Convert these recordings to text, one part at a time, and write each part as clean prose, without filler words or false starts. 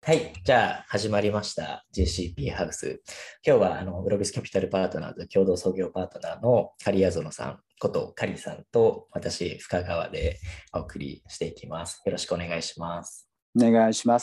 はい。じゃあ、始まりました。GCP ハウス。今日は、ブログスキャピタルパートナーズ共同創業パートナーの刈谷園さんこと刈さんと、私、深川でお送りしていきます。よろしくお願いします。 お願いします。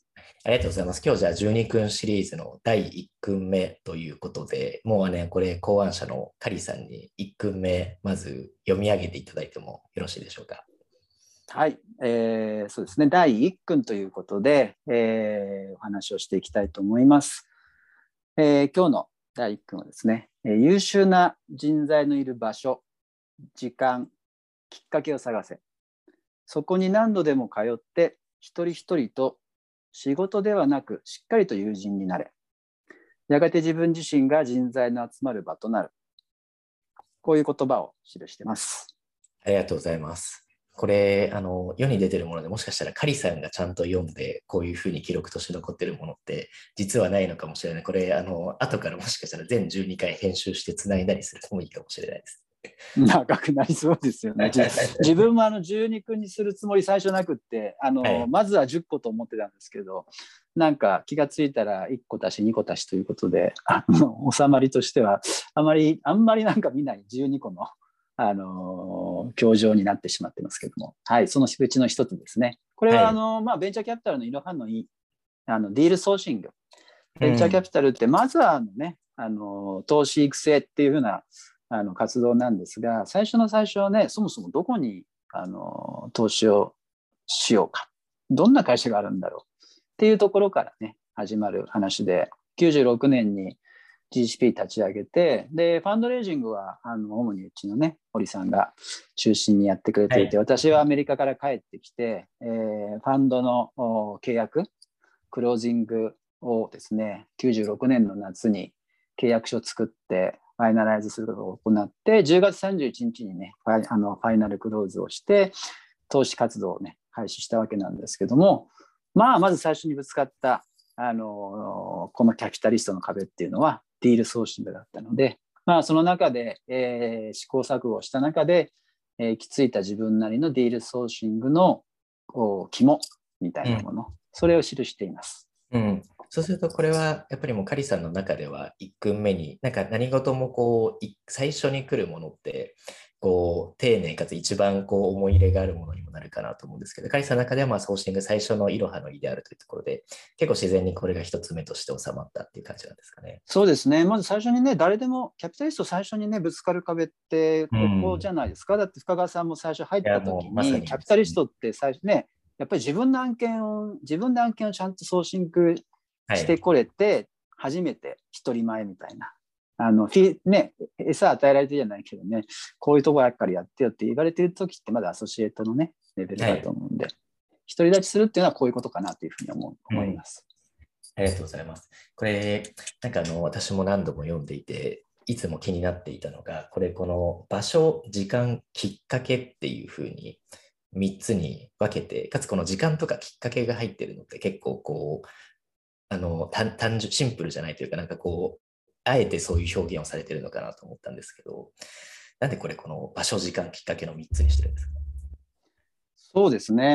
ありがとうございます。今日じゃあ、12君シリーズの第1君目ということで、もうね、これ、考案者の刈さんに1君目、まず読み上げていただいてもよろしいでしょうか。 はい、そうですね。第1君ということで、お話をしていきたいと思います。今日の第1君はですね、優秀な人材のいる場所、時間、きっかけを探せ。そこに何度でも通って、一人一人と仕事ではなく、しっかりと友人になれ。やがて自分自身が人材の集まる場となる。こういう言葉を記しています。 ありがとうございます。これ、世に出てるものでもしかしたらカリさんがちゃんと読んで、こういうふうに記録として残ってるものって、実はないのかもしれない。これ、後からもしかしたら全12回編集して繋いだりするのもいいかもしれないです。 長くなりそうですよね。自分も12君にするつもり最初なくって、 はい、 まずは10個と思ってたんですけど、なんか気がついたら1個足し2個足しということで、収まりとしてはあんまりなんか見ない12個の教場になってしまってますけども、はい、そのうちの一つですね。これはベンチャーキャピタルのいろはのいいディールソーシング。ベンチャーキャピタルってまずは投資育成っていうふうな活動なんですが、最初はね、そもそもどこに投資をしようか、どんな会社があるんだろうっていうところからね始まる話で、96年に GCP 立ち上げて、でファンドレイジングは主にうちのね堀さんが中心にやってくれていて、はい、私はアメリカから帰ってきて、ファンドの契約クロージングをですね96年の夏に契約書を作ってファイナライズすることを行って、10月31日にねファイナルクローズをして投資活動をね開始したわけなんですけども、まず最初にぶつかったこのキャピタリストの壁っていうのはディールソーシングだったので、その中で、試行錯誤した中で、行き着いた自分なりのディールソーシングの肝みたいなもの、それを記しています。 そうするとこれはやっぱりもうカリさんの中では1君目になんか何事もこう最初に来るものってこう丁寧かつ一番こう思い入れがあるものにもなるかなと思うんですけど、カリさんの中ではソーシング最初のイロハの意であるというところで結構自然にこれが一つ目として収まったっていう感じなんですかね。 そうですね。まず最初にね、誰でもキャピタリスト最初にねぶつかる壁ってここじゃないですか。だって深川さんも最初入った時にキャピタリストって最初ね、やっぱり自分の案件をちゃんとソーシングしてこれて初めて一人前みたいな、ね、餌与えられてるじゃないけどね、こういうとこばっかりやってよって言われてる時ってまだアソシエイトのねレベルだと思うんで、独り立ちするっていうのはこういうことかなというふうに思います。 ありがとうございます。これなんか私も何度も読んでいていつも気になっていたのが、この場所、時間、きっかけっていうふうに3つに分けて、かつこの時間とかきっかけが入ってるのって結構こう単純、シンプルじゃないというか、なんかこう、あえてそういう表現をされてるのかなと思ったんですけど、なんでこの場所、時間、きっかけの3つにしてるんですか？ そうですね。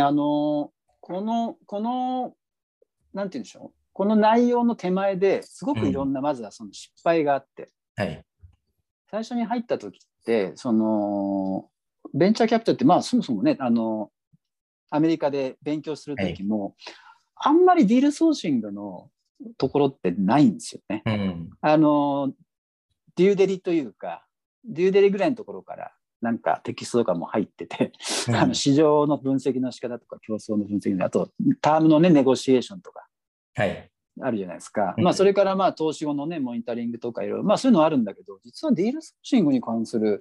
なんて言うんでしょう。この内容の手前ですごくいろんな、まずはその失敗があって、 はい、 最初に入った時って、ベンチャーキャピタルって、そもそもね、アメリカで勉強する時も、あんまりディールソーシングのところってないんですよね。デューデリというか、デューデリぐらいのところからなんかテキストとかも入ってて、市場の分析の仕方とか競争の分析の、あとタームのねネゴシエーションとかあるじゃないですか。それから投資後のねモニタリングとかいろいろそういうのはあるんだけど、実はディールソーシングに関する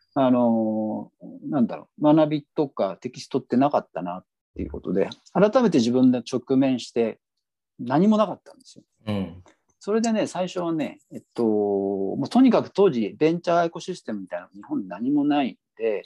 なんだろう、学びとかテキストってなかったなっていうことで、改めて自分で直面して何もなかったんですよ。それでね、最初はね、もうとにかく当時ベンチャーエコシステムみたいなの日本に何もないんで、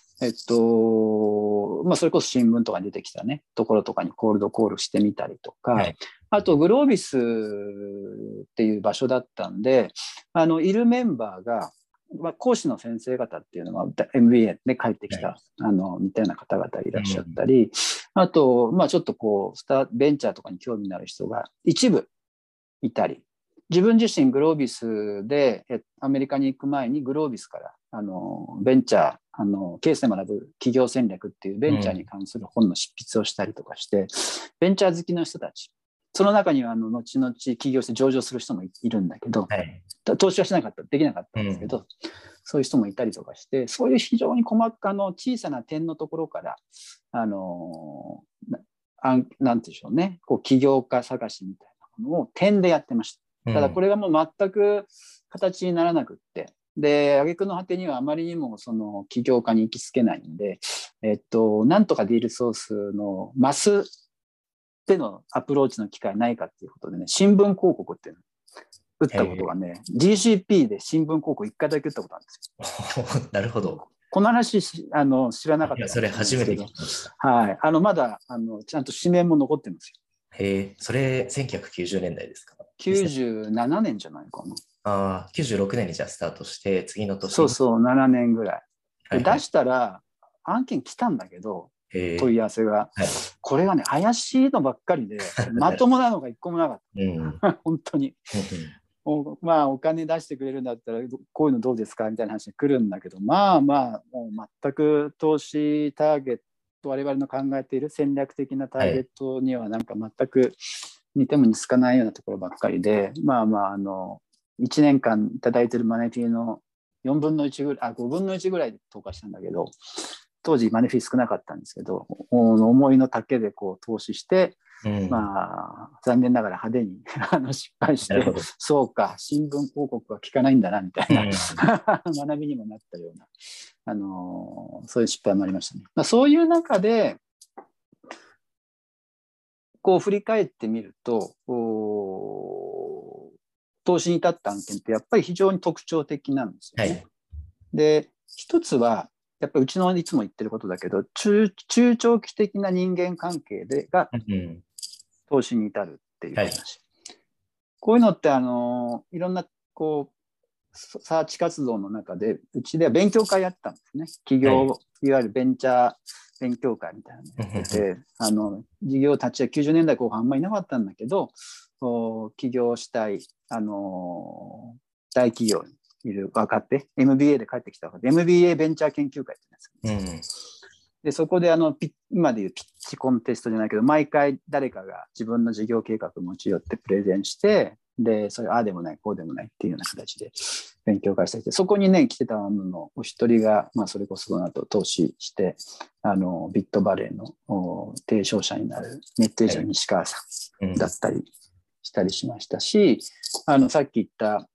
それこそ新聞とかに出てきたねところとかにコールドコールしてみたりとか、あとグロービスっていう場所だったんで、いるメンバーが講師の先生方っていうのは MBA で帰ってきた似たような方々いらっしゃったり、 あと、まあ、ちょっとこうベンチャーとかに興味のある人が一部いたり、自分自身グロービスでアメリカに行く前にグロービスからベンチャーケースで学ぶ企業戦略っていうベンチャーに関する本の執筆をしたりとかして、ベンチャー好きの人たち、その中には後々起業して上場する人もいるんだけど、はい、投資はしなかった、できなかったんですけど、そういう人もいたりとかして、そういう非常に小さな点のところからなんていうんでしょうね、こう起業家探しみたいなものを点でやってました。ただこれがもう全く形にならなくって、で挙句の果てにはあまりにもその起業家に行きつけないんで、なんとかディールソースのマスでのアプローチの機会ないかっていうことでね、新聞広告っていうのを打ったことがね、GCP で新聞広告1回だけ打ったことあるんですよ。 なるほど。 この話知らなかった。 それ初めて聞きました。 はい。まだちゃんと紙面も残ってますよ。 へえ、それ1990年代ですか ？97年じゃないかな。 ああ、96年にじゃあスタートして、次の年そうそう、7年ぐらい。 はいはい、出したら、案件来たんだけど、問い合わせが、はい、これがね、怪しいのばっかりで、まともなのが一個もなかった。本当に。まあ、お金出してくれるんだったら、こういうのどうですかみたいな話に来るんだけど、まあまあ、もう全く投資ターゲット、我々の考えている戦略的なターゲットにはなんか全く似ても似つかないようなところばっかりで、まあまあ、1年間いただいているマネフィの4分の1ぐらい、5分の1ぐらいで投下したんだけど、当時マネフィ少なかったんですけど、思いの丈でこう投資して、まあ残念ながら派手に失敗して、そうか、新聞広告は聞かないんだなみたいな、学びにもなったような、そういう失敗もありましたね。そういう中でこう振り返ってみると、投資に至った案件ってやっぱり非常に特徴的なんですよね。はい、で、一つはやっぱりうちのいつも言ってることだけど、中長期的な人間関係が投資に至るっていう話。はい、こういうのっていろんなこうサーチ活動の中でうちでは勉強会やったんですね。企業、はい、いわゆるベンチャー勉強会みたいなのやってて、事業立ち上げ90年代後半あんまりいなかったんだけど、起業したい、大企業にいる若手、MBA で帰ってきた若手、MBA ベンチャー研究会ってやつ、でそこで今でいうピッチコンテストじゃないけど、毎回誰かが自分の事業計画を持ち寄ってプレゼンして、でそれああでもないこうでもないっていうような形で勉強会していて、そこにね来てたのお一人が、まあ、それこそその後投資してビットバレーの提唱者になるネットエージェントの西川さんだったりしたりしましたし、さっき言った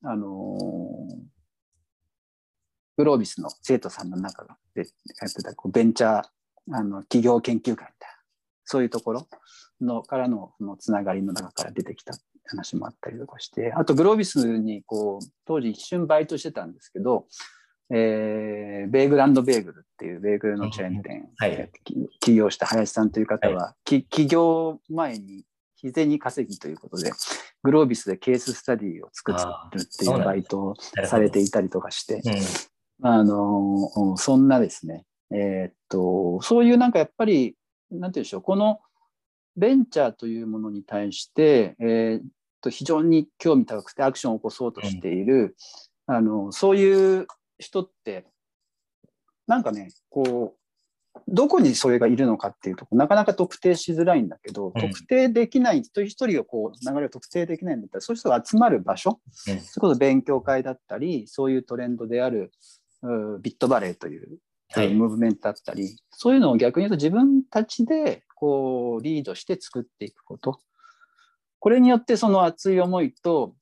グロービスの生徒さんの中でやってたベンチャー企業研究会みたいな、そういうところのからのつながりの中から出てきた話もあったりとかして、あとグロービスにこう当時一瞬バイトしてたんですけど、ベーグル&ベーグルっていうベーグルのチェーン店、起業した林さんという方は、起業前に日銭稼ぎということでグロービスでケーススタディを作るっていうバイトをされていたりとかして、そんなですね、そういうなんかやっぱりなんていうんでしょう、このベンチャーというものに対して、非常に興味高くてアクションを起こそうとしている、そういう人ってなんかね、こうどこにそれがいるのかっていうとなかなか特定しづらいんだけど、特定できない一人一人をこう流れを特定できないんだったら、そういう人が集まる場所、それこそ勉強会だったり、そういうトレンドであるビットバレーというムーブメントだったり、そういうのを逆に言うと自分たちでこうリードして作っていくこと、これによってその熱い思いと、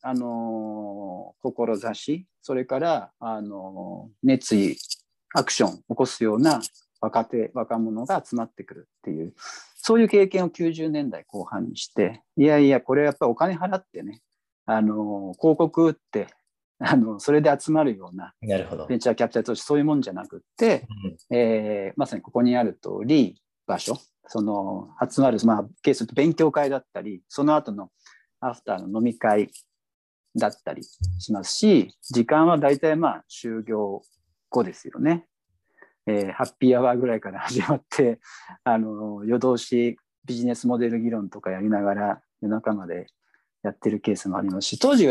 志、それから熱意、アクションを起こすような若者が集まってくるっていう、そういう経験を90年代後半にして、いやいやこれやっぱりお金払ってね、広告打ってそれで集まるようなベンチャーキャピタル投資、そういうもんじゃなくって、まさにここにある通り場所、その集まる、ケース勉強会だったり、その後のアフターの飲み会だったりしますし、時間は大体就業後ですよね。 ハッピーアワーぐらいから始まって夜通しビジネスモデル議論とかやりながら夜中までやってるケースもありますし、当時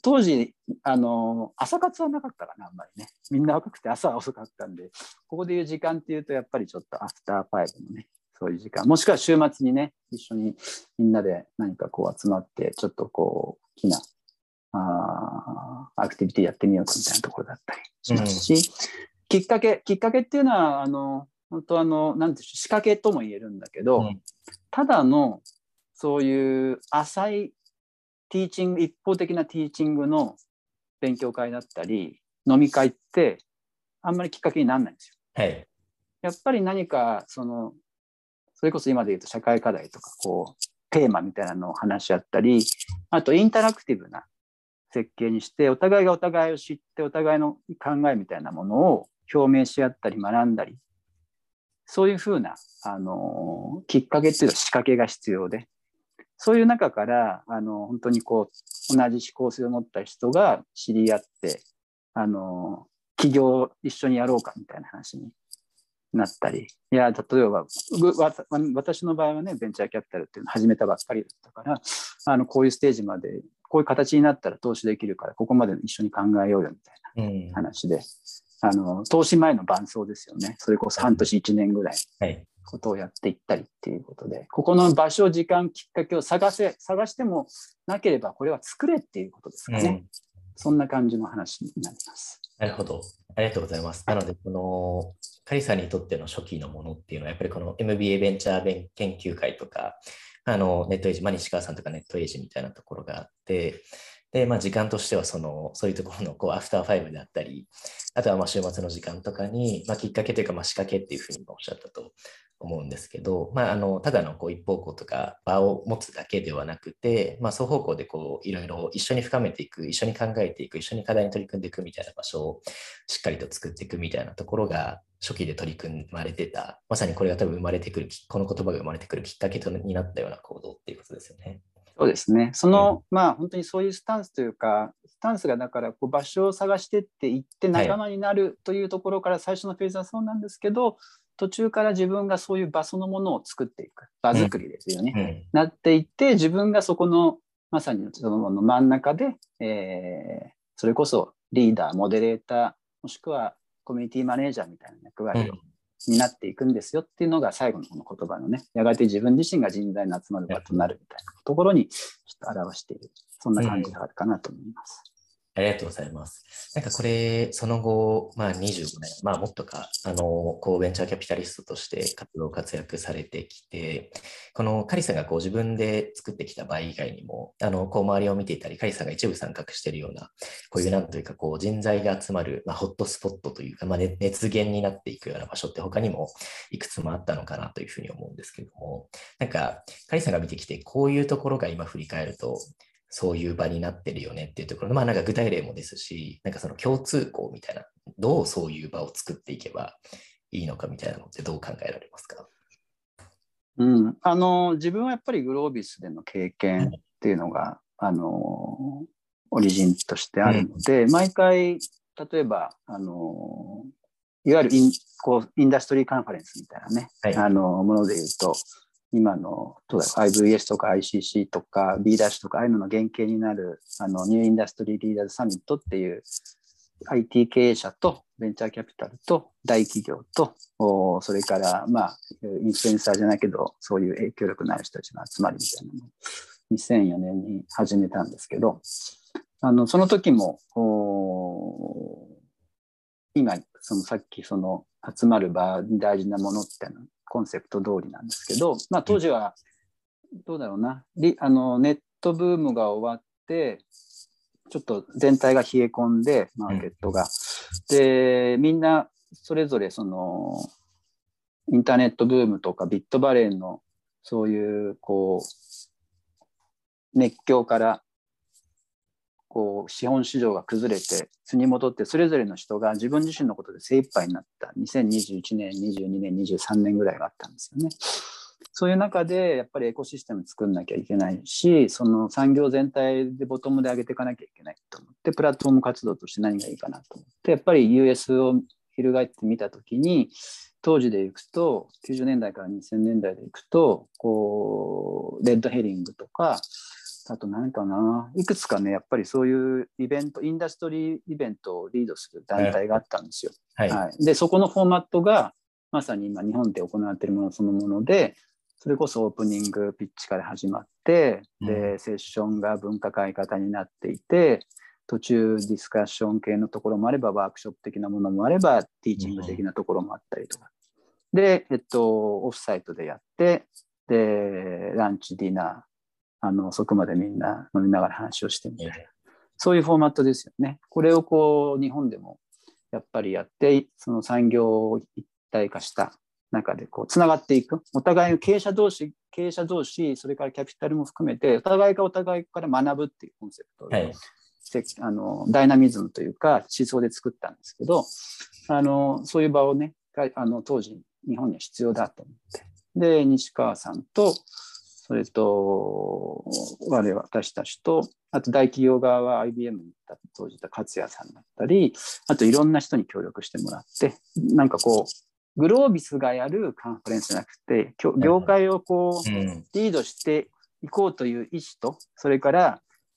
朝活はなかったかな、あんまりね。みんな若くて朝は遅かったんで、ここでいう時間っていうとやっぱりちょっとアフターファイブのね、そういう時間、もしくは週末にね、一緒にみんなで何かこう集まってちょっとこう大きなアクティビティやってみようかみたいなところだったりしますし、きっかけっていうのは本当なんていう仕掛けとも言えるんだけど、ただのそういう浅いティーチング、一方的なティーチングの勉強会だったり飲み会ってあんまりきっかけにならないんですよ。 はい、 やっぱり何かそれこそ今で言うと社会課題とかこうテーマみたいなのを話し合ったり、あとインタラクティブな設計にしてお互いがお互いを知ってお互いの考えみたいなものを表明し合ったり学んだり、そういうふうなきっかけっていうのは仕掛けが必要で、そういう中から本当にこう同じ思考性を持った人が知り合って起業を一緒にやろうかみたいな話になったり、いや例えば私の場合はねベンチャーキャピタルっていうのを始めたばっかりだったからこういうステージまでこういう形になったら投資できるからここまで一緒に考えようよみたいな話で、投資前の伴走ですよね。それこそ半年1年ぐらいことをやっていったりっていうことで、ここの場所時間きっかけを探してもなければこれは作れっていうことですかね。そんな感じの話になります。 なるほど、ありがとうございます。なのでこのカリさんにとっての初期のものっていうのはやっぱりこの MBA ベンチャー研究会とかネットエイジ、西川さんとかネットエイジみたいなところがあって、で、時間としてはそういうところのこうアフターファイブであったり、あとは週末の時間とかに、きっかけというか仕掛けっていうふうにおっしゃったと思うんですけど、ただのこう一方向とか場を持つだけではなくて、双方向でこういろいろ一緒に深めていく、一緒に考えていく、一緒に課題に取り組んでいくみたいな場所をしっかりと作っていくみたいなところが初期で取り組まれてた、まさにこれが多分生まれてくる、この言葉が生まれてくるきっかけになったような行動っていうことですよね。 そうですね。本当にそういうスタンスというか、スタンスがだからこう場所を探してっていって仲間になるというところから最初のフェーズはそうなんですけど、途中から自分がそういう場そのものを作っていく、場作りですよね。なっていって、自分がそこのまさにその真ん中で、それこそリーダー、モデレーター、もしくはコミュニティマネージャーみたいな役割をになっていくんですよっていうのが最後のこの言葉のね、やがて自分自身が人材の集まる場となるみたいなところにちょっと表している、そんな感じがあるかなと思います。 ありがとうございます。なんかこれ、その後、25年、もっとか、こう、ベンチャーキャピタリストとして活躍されてきて、このカリさんがこう自分で作ってきた場合以外にも、こう周りを見ていたり、カリさんが一部参画しているような、こういうなんというか、こう人材が集まる、ホットスポットというか、熱源になっていくような場所って他にもいくつもあったのかなというふうに思うんですけれども、なんか、カリさんが見てきて、こういうところが今振り返ると、そういう場になってるよねっていうところの、なんか具体例もですし、なんかその共通項みたいな、どうそういう場を作っていけばいいのかみたいなのってどう考えられますか？ 自分はやっぱりグロービスでの経験っていうのが、オリジンとしてあるので、毎回、例えば、いわゆるインダストリーカンファレンスみたいなね、もので言うと、今のIVS とか ICC とか B ダッシュとかああいうのの原型になるニューインダストリーリーダーズサミットっていう IT 経営者とベンチャーキャピタルと大企業とそれからインフルエンサーじゃないけどそういう影響力のある人たちの集まりみたいなのを2004年に始めたんですけど、その時も今さっき集まる場に大事なものっていうのコンセプト通りなんですけど、当時はどうだろうな、ネットブームが終わってちょっと全体が冷え込んでマーケットが、でみんなそれぞれインターネットブームとかビットバレーのそういう熱狂から資本市場が崩れて巣に戻ってそれぞれの人が自分自身のことで精一杯になった2021年22年23年ぐらいがあったんですよね。そういう中でやっぱりエコシステム作んなきゃいけないし、その産業全体でボトムで上げていかなきゃいけないと思って、プラットフォーム活動として何がいいかなと思って、やっぱり US を翻ってみたときに、当時でいくと、90年代から2000年代でいくと、こう、レッドヘリングとか、あと何かな、いくつかね、やっぱりそういうイベント、インダストリーイベントをリードする団体があったんですよ。 はい。 はい。で、そこのフォーマットが、まさに今日本で行われているものそのもので、それこそオープニングピッチから始まって、で、セッションが分科会型になっていて、途中ディスカッション系のところもあれば、ワークショップ的なものもあれば、ティーチング的なところもあったりとか。で、オフサイトでやって、で、ランチ、ディナー、遅くまでみんな飲みながら話をしてみたいな。そういうフォーマットですよね。これをこう、日本でもやっぱりやって、その産業を一体化した中でこう、つながっていく。お互いの経営者同士、それからキャピタルも含めて、お互いがお互いから学ぶっていうコンセプトで、ダイナミズムというか思想で作ったんですけど、そういう場をね、当時日本には必要だと思って。で、西川さんと、それと、私たちと、あと大企業側は IBM に行った当時いた勝也さんだったり、あといろんな人に協力してもらって、なんかこう、グロービスがやるカンファレンスじゃなくて、業界をこう、リードしていこうという意思と、それから、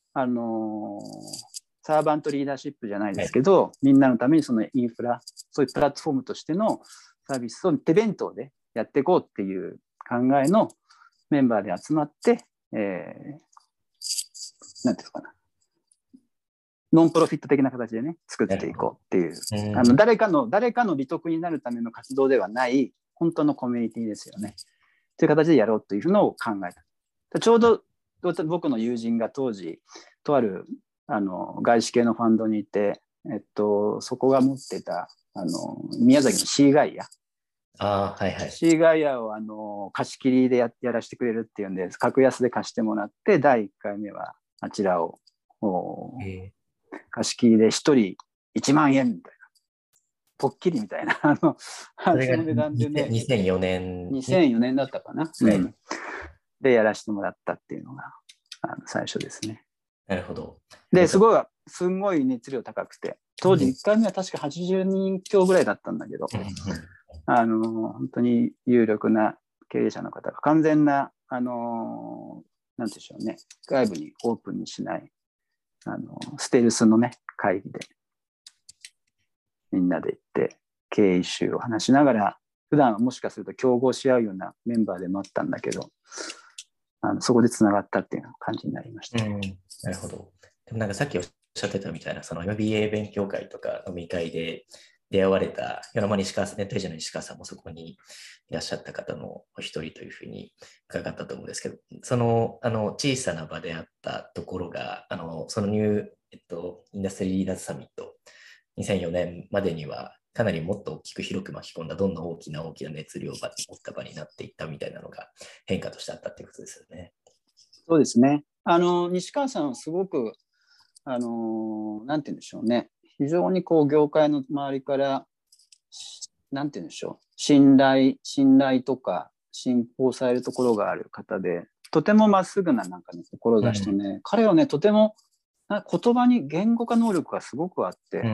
サーバントリーダーシップじゃないですけど、みんなのためにそのインフラ、そういうプラットフォームとしてのサービスを手弁当でやっていこうっていう考えのメンバーで集まって、なんていうかな、ノンプロフィット的な形でね、作っていこうっていう、誰かの利得になるための活動ではない、本当のコミュニティですよね。という形でやろうというのを考えた。ちょうど僕の友人が当時、とある外資系のファンドにいて、そこが持ってた宮崎のシーガイア。シーガイアを貸し切りでやらせてくれるっていうんで、格安で貸してもらって、第1回目はあちらを貸し切りで1人1万円みたいな。ポッキリみたいな、その値段でね。 2004年。 2004年だったかな。で、やらせてもらったっていうのが最初ですね。 なるほど。 で、すごい熱量高くて、当時1回目は確か80人強ぐらいだったんだけど、本当に有力な経営者の方が完全な、なんでしょうね、外部にオープンにしない、ステルスのね、会議で、みんなで行って、経営イシューを話しながら、普段はもしかすると競合し合うようなメンバーでもあったんだけど、そこでつながったっていう感じになりました。 なるほど。でもなんかさっきおっしゃってたみたいな、その MBA 勉強会とか飲み会で出会われた、ネットエージェントの西川さんもそこにいらっしゃった方のお一人というふうに伺ったと思うんですけど、その小さな場であったところが、そのインダストリーリーダーズサミット2004年までにはかなりもっと大きく広く巻き込んだ、どんどん大きな熱量を持った場になっていったみたいなのが変化としてあったということですよね。 そうですね。西川さんはすごく、なんて言うんでしょうね。非常にこう業界の周りから、なんて言うんでしょう。信頼とか信仰されるところがある方で、とてもまっすぐななんかね、志とね、彼はね、とても言葉に言語化能力がすごくあって、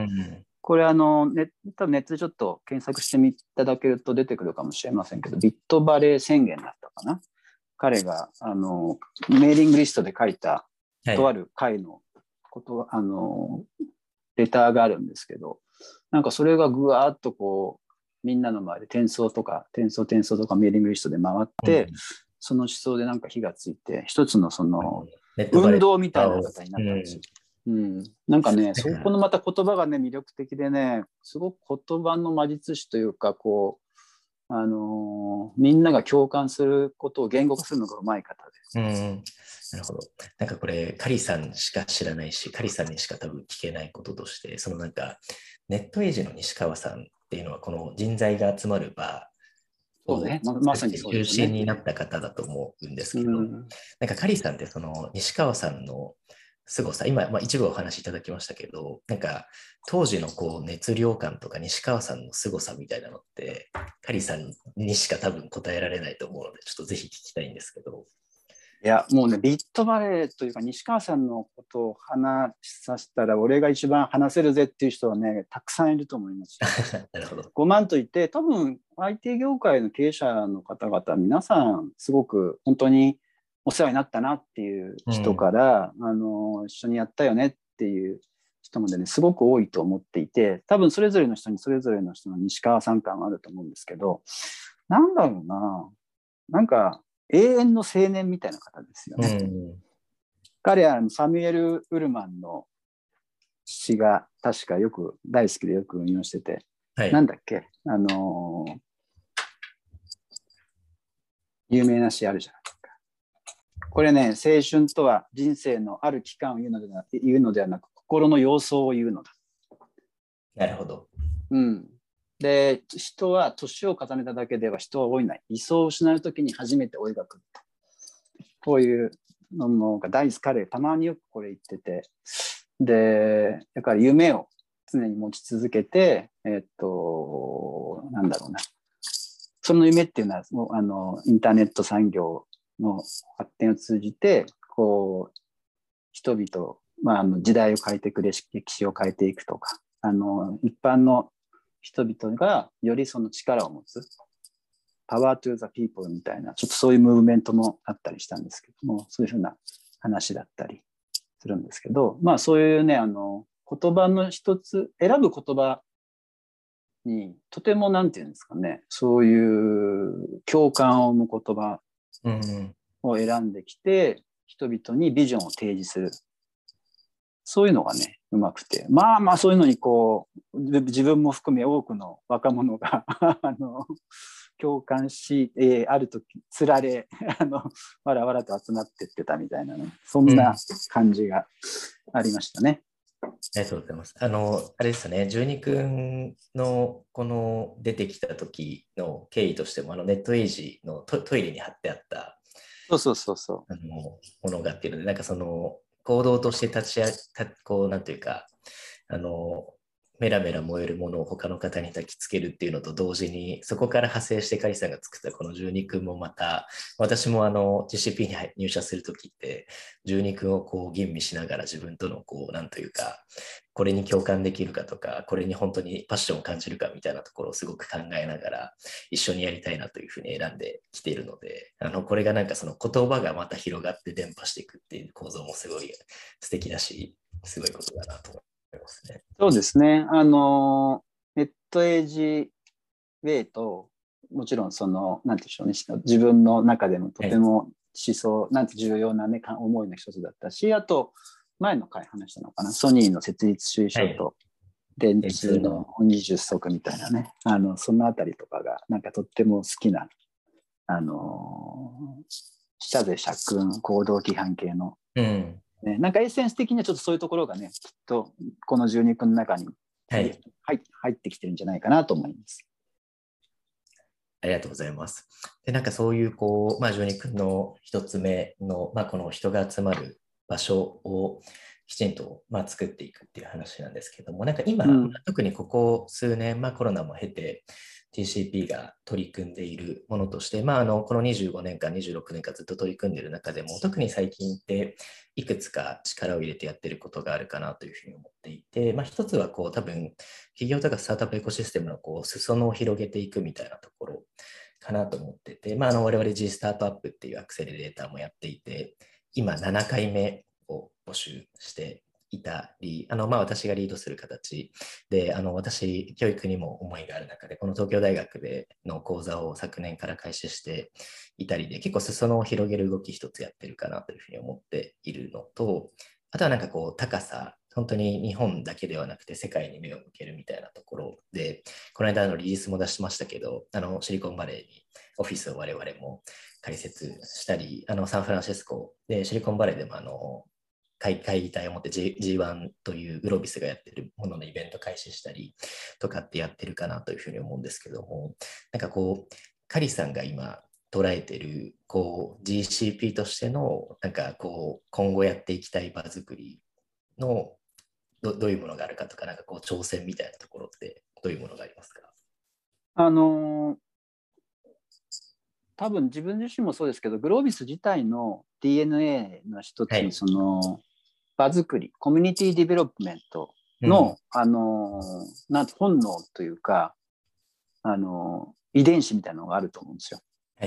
これ多分ネットでちょっと検索していただけると出てくるかもしれませんけど、ビットバレー宣言だったかな。彼がメーリングリストで書いたとある会のレターがあるんですけど、なんかそれがぐわーっとこうみんなの前で転送とかメーリングリストで回って、その思想でなんか火がついて、一つのその運動みたいな方になったんですよ。なんかね、そこのまた言葉がね魅力的でね、すごく言葉の魔術師というか、こうみんなが共感することを言語化するのがうまい方です。 なるほど。なんかこれ、カリさんしか知らないし、カリさんにしか多分聞けないこととして、そのなんか、ネットエイジの西川さんっていうのは、この人材が集まる場をまさにそう中心になった方だと思うんですけど、なんかカリさんってその西川さんの凄さ、今、一部お話しいただきましたけど、なんか当時のこう熱量感とか西川さんの凄さみたいなのって、カリさんにしか多分答えられないと思うので、ちょっとぜひ聞きたいんですけど。 いや、もうね、ビットバレーというか、西川さんのことを話させたら、俺が一番話せるぜっていう人はね、たくさんいると思いますよ。 なるほど。 5万といって、多分 IT 業界の経営者の方々、皆さん、すごく本当にお世話になったなっていう人から、一緒にやったよねっていう人までね、すごく多いと思っていて、多分それぞれの人にそれぞれの人の西川さん感があると思うんですけど、なんだろうな、なんか永遠の青年みたいな方ですよね。彼はサミュエル・ウルマンの詩が確かよく大好きでよく引用してて、 はい。 なんだっけ、有名な詩あるじゃないですか。これね、青春とは人生のある期間を言うのではなく、心の様相を言うのだ。 なるほど。 うん。で、人は年を重ねただけでは人は老いない。理想を失うときに初めて老いが来る。こういうのが大好き、彼、たまによくこれ言ってて、で、だから夢を常に持ち続けて、なんだろうな。その夢っていうのは、インターネット産業の発展を通じて、こう、人々、時代を変えていく、歴史を変えていくとか、一般の人々がよりその力を持つ、パワートゥーザピーポーみたいな、ちょっとそういうムーブメントもあったりしたんですけども、そういうふうな話だったりするんですけど、そういうね、言葉の一つ、選ぶ言葉にとてもなんていうんですかね、そういう共感を生む言葉を選んできて、人々にビジョンを提示する。そういうのがね、うまくて。そういうのにこう、自分も含め多くの若者が共感し、ある時、つられ、わらわらと集まってってたみたいなね、そんな感じがありましたね。 ありがとうございます。あれですね、十二君のこの出てきた時の経緯としても、ネットエイジのトイレに貼ってあったそうそうそうそものがあっていうので、なんかその行動として立ち上がこう、なんていうか、あの、メラメラ燃えるものを他の方に焚きつけるっていうのと同時に、そこから派生してカリさんが作ったこの十二君もまた、私もGCP に入社するときって、十二君をこう吟味しながら自分とのこう、なんというか、これに共感できるかとか、これに本当にパッションを感じるかみたいなところをすごく考えながら、一緒にやりたいなというふうに選んできているので、これがなんかその言葉がまた広がって伝播していくっていう構造もすごい素敵だし、すごいことだなと思いますね。 そうですね。ネットエイジウェイと、もちろんその、なんていうんでしょうね、自分の中でもとても思想、なんて重要なね、思いの一つだったし、あと、前の回話したのかな、ソニーの設立主義書と、電通の20足みたいなね、そのあたりとかが、なんかとっても好きな、社税借君、行動規範系の、ね、なんかエッセンス的にはちょっとそういうところがね、きっとこの12君の中に、入ってきてるんじゃないかなと思います。 ありがとうございます。で、なんかそういう、こう、12君の一つ目の、この人が集まる場所をきちんと、作っていくっていう話なんですけども、なんか今、特にここ数年、コロナも経て、TCP が取り組んでいるものとして、この25年間、26年間ずっと取り組んでいる中でも、特に最近っていくつか力を入れてやってることがあるかなというふうに思っていて、一つはこう多分、企業とかスタートアップエコシステムのこう裾野を広げていくみたいなところかなと思ってて、我々 G スタートアップっていうアクセレレーターもやっていて、今7回目を募集していたり、私がリードする形で、私、教育にも思いがある中で、この東京大学での講座を昨年から開始していたりで、結構裾野を広げる動き一つやってるかなというふうに思っているのと、あとはなんかこう、高さ、本当に日本だけではなくて世界に目を向けるみたいなところで、この間のリリースも出しましたけど、シリコンバレーにオフィスを我々も開設したり、サンフランシスコでシリコンバレーでも会議体を持って G1 というウロビスがやってるもののイベント開始したりとかってやってるかなというふうに思うんですけども、なんかこう、カリさんが今捉えてるこう GCP としてのなんかこう今後やっていきたい場作りのどういうものがあるかとか、なんかこう挑戦みたいなところってどういうものがありますか？ あの多分自分自身もそうですけど、グロービス自体の DNA の一つに、 はい。 その場作り、コミュニティディベロップメントうん。 の、なんて本能というか、遺伝子みたいなのがあると思うんですよ。 はい。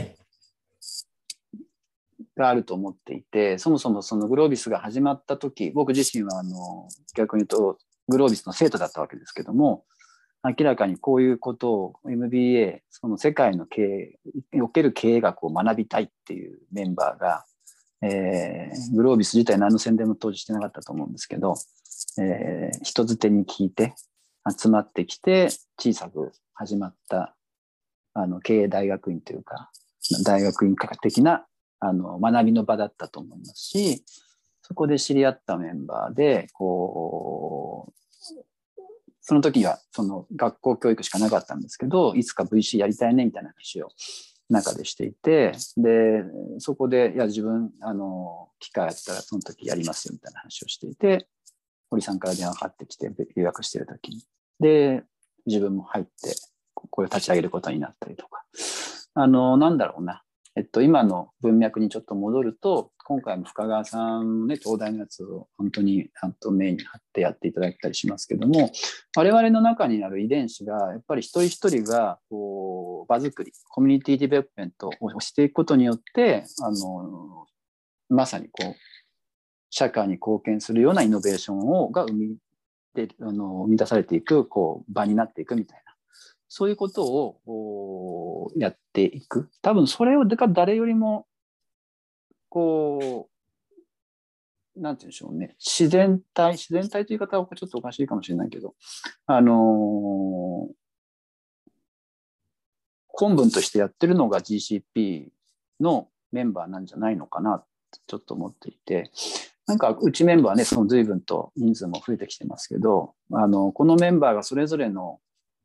があると思っていて、そもそもそのグロービスが始まった時、僕自身は逆に言うとグロービスの生徒だったわけですけども、明らかにこういうことを MBA、その世界の経営における経営学を学びたいっていうメンバーが、グロービス自体何の宣伝も当時してなかったと思うんですけど、人づてに聞いて集まってきて小さく始まった経営大学院というか大学院的な学びの場だったと思いますし、そこで知り合ったメンバーでこうその時はその学校教育しかなかったんですけど、いつか VC やりたいねみたいな話を中でしていて、でそこでいや自分機会あったらその時やりますよみたいな話をしていて、堀さんから電話かかってきて予約してる時にで自分も入ってこれを立ち上げることになったりとか、なんだろうな、今の文脈にちょっと戻ると、今回も深川さんのね、東大のやつを本当にメインに貼ってやっていただいたりしますけども、我々の中にある遺伝子が、やっぱり一人一人がこう場作り、コミュニティディベロップメントをしていくことによって、まさにこう、社会に貢献するようなイノベーションが生み出されていくこう場になっていくみたいな、そういうことをやっていく。多分それを誰よりもこうなんて言うんでしょうね、自然体という言い方はちょっとおかしいかもしれないけど、本文としてやってるのが GCP のメンバーなんじゃないのかなってちょっと思っていて、なんかうちメンバーね、その随分と人数も増えてきてますけど、このメンバーがそれぞれの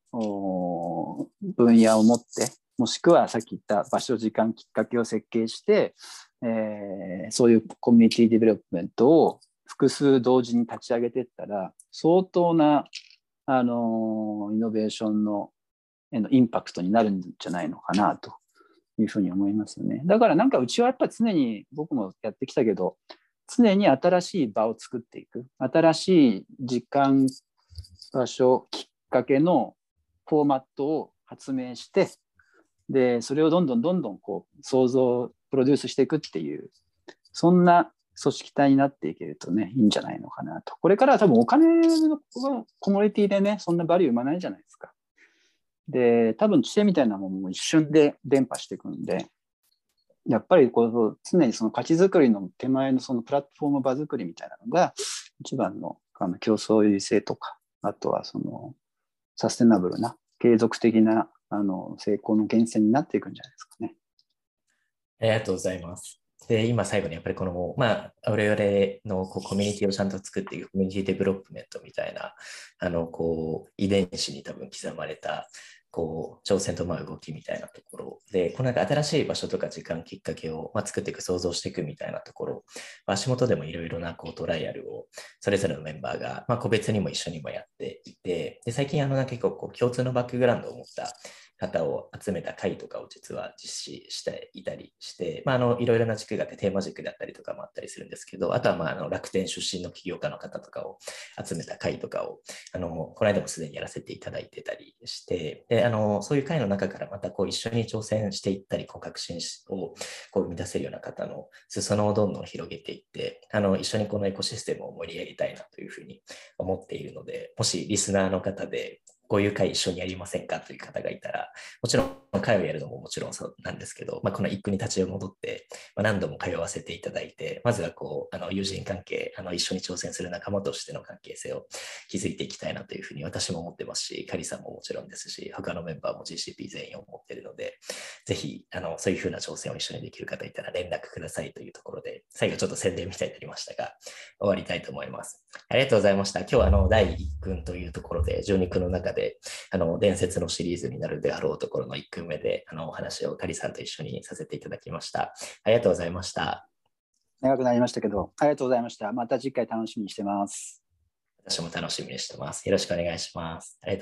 分野を持って、もしくはさっき言った場所、時間、きっかけを設計して、そういうコミュニティディベロップメントを複数同時に立ち上げていったら、相当な、イノベーションのインパクトになるんじゃないのかなというふうに思いますよね。だからなんかうちはやっぱり常に僕もやってきたけど、常に新しい場を作っていく、新しい時間、場所、きっかけのフォーマットを発明して、でそれをどんどんこう想像プロデュースしていくっていう、そんな組織体になっていけるとね、いいんじゃないのかなと。これからは多分お金のコモディティでね、そんなバリュー生まないじゃないですか。で多分知恵みたいなものも一瞬で伝播していくんで、やっぱりこう常にその価値づくりの手前のそのプラットフォーム場作りみたいなのが一番の競争優位性とか、あとはそのサステナブルな継続的な成功の源泉になっていくんじゃないですかね。 ありがとうございます。で、今最後にやっぱりこの、我々のコミュニティをちゃんと作っていくコミュニティデベロップメントみたいな、遺伝子に多分刻まれた、挑戦と動きみたいなところで、なんか新しい場所とか時間、きっかけを、作っていく、想像していくみたいなところ、足元でもいろいろなトライアルを、それぞれのメンバーが、個別にも一緒にもやっていて、で、最近結構共通のバックグラウンドを持った方を集めた会とかを実は実施していたりして、いろいろな軸があってテーマ軸だったりとかもあったりするんですけど、あとは楽天出身の起業家の方とかを集めた会とかを、この間もすでにやらせていただいてたりして、でそういう会の中からまた一緒に挑戦していったり、革新を生み出せるような方の裾野をどんどん広げていって、一緒にこのエコシステムを盛り上げたいなというふうに思っているので、もしリスナーの方でこういう会一緒にやりませんかという方がいたら、もちろん会をやるのももちろんそうなんですけど、この一句に立ち戻って、何度も通わせていただいて、まずは友人関係、一緒に挑戦する仲間としての関係性を築いていきたいなというふうに私も思ってますし、カリさんももちろんですし、他のメンバーも GCP 全員思っているので、ぜひそういうふうな挑戦を一緒にできる方いたら連絡くださいというところで、最後ちょっと宣伝みたいになりましたが、終わりたいと思います。ありがとうございました。今日は第1訓というところで、12訓の中で伝説のシリーズになるであろうところの1訓目でお話をカリさんと一緒にさせていただきました。ありがとうございました。 長くなりましたけど、ありがとうございました。また次回楽しみにしてます。 私も楽しみにしてます。よろしくお願いします。ありがとう